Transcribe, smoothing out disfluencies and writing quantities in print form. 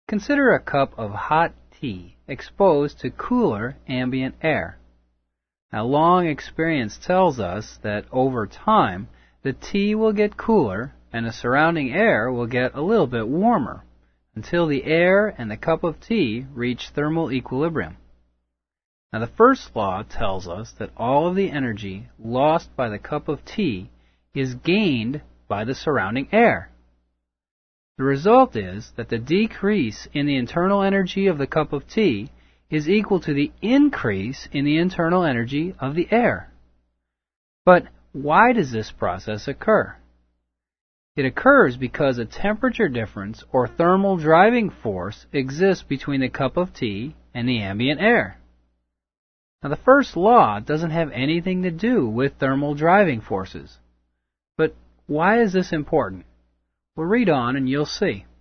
Consider a cup of hot tea exposed to cooler ambient air. Now, long experience tells us that over time, the tea will get cooler and the surrounding air will get a little bit warmer until the air and the cup of tea reach thermal equilibrium. Now, the first law tells us that all of the energy lost by the cup of tea is gained by the surrounding air. The result is that the decrease in the internal energy of the cup of tea is equal to the increase in the internal energy of the air. But why does this process occur? It occurs because a temperature difference or thermal driving force exists between the cup of tea and the ambient air. Now, the first law doesn't have anything to do with thermal driving forces. But why is this important? We'll read on and you'll see.